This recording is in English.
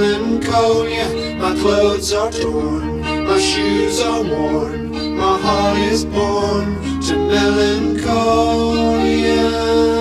melancholia. My clothes are torn, my shoes are worn, my heart is born to melancholia.